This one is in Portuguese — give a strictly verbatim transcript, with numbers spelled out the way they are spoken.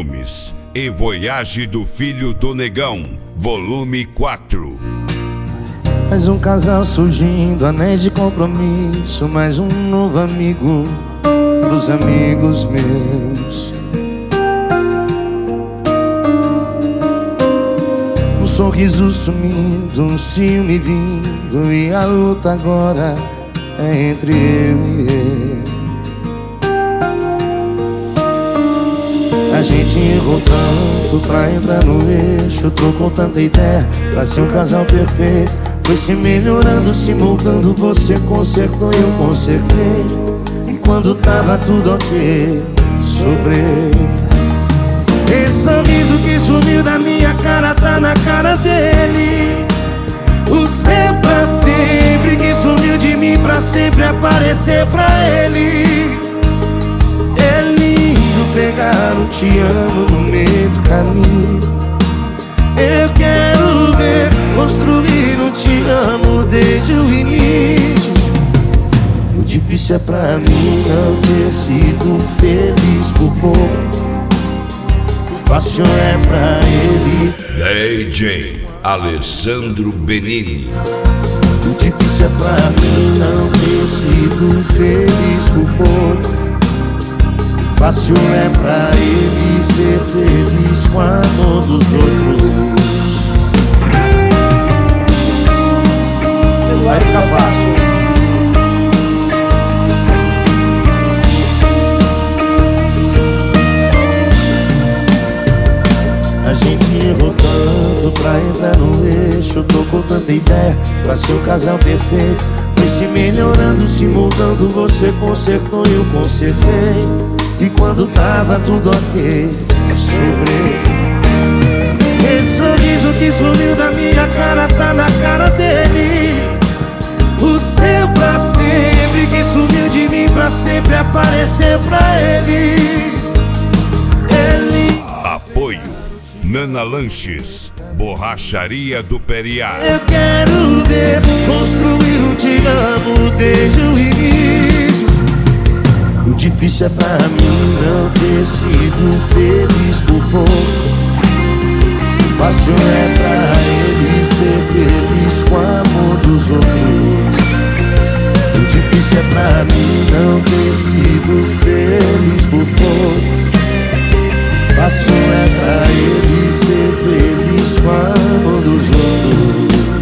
Filmes e Voyage do Filho do Negão, volume quatro. Mais um casal surgindo, anéis de compromisso, mais um novo amigo pros amigos meus. Um sorriso sumindo, um ciúme vindo, e a luta agora é entre eu e ele. A gente errou tanto pra entrar no eixo, trocou tanta ideia pra ser um casal perfeito. Foi se melhorando, se moldando, você consertou, eu consertei. E quando tava tudo ok, sobrei. Esse sorriso que sumiu da minha cara tá na cara dele. O seu pra sempre que sumiu de mim pra sempre aparecer pra ele. É lindo pegar um te amo no meio do caminho. Eu quero ver construir um te amo desde o início. O difícil é pra mim não ter sido feliz por pouco. O fácil é pra ele. D J Alessandro Benini. O difícil é pra mim não ter sido feliz por pouco. Fácil é pra ele ser feliz com a amor dos outros. Vai ficar fácil. A gente errou tanto pra entrar no eixo, trocou tanta ideia pra ser um casal perfeito. Foi se melhorando, se moldando, você consertou e eu consertei. E quando tava tudo ok, sobrei. Esse sorriso que sumiu da minha cara tá na cara dele. O seu pra sempre que sumiu de mim pra sempre aparecer pra ele. Ele... Apoio Nana Lanches, Borracharia do Periá. Eu quero ver construir um te amo desde o início. O difícil é pra mim não ter sido feliz por pouco. O fácil é pra ele ser feliz com o amor dos outros. O difícil é pra mim não ter sido feliz por pouco. O fácil é pra ele ser feliz com o amor dos outros.